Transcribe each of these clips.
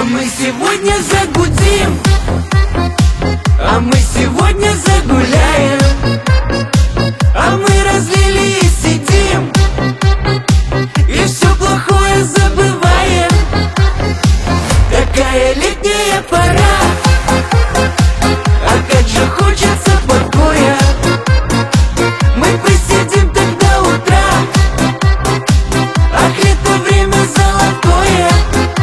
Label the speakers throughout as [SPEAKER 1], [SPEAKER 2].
[SPEAKER 1] мы сегодня загудим, а мы сегодня загуляем, а мы разлили и сидим, и все плохое забываем. Такая летняя пора, а как же хочется покоя. Мы посидим так до утра, ах, лето время золотое.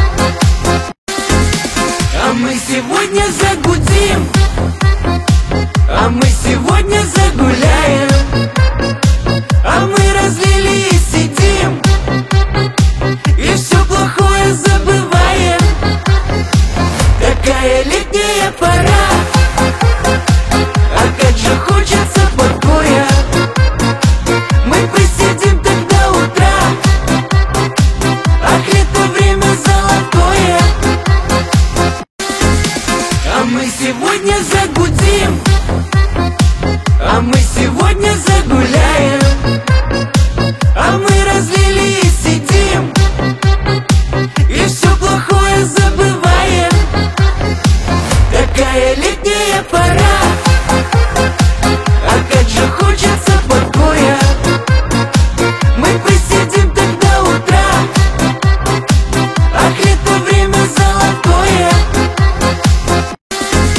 [SPEAKER 1] А мы сегодня загудим, а мы сегодня загуляем, а мы разлили и сидим, и все плохое забываем. Такая летняя пора, а как же хочется покоя. Мы посидим так до утра, ах, лето время золотое. А мы сегодня загудим, а мы сегодня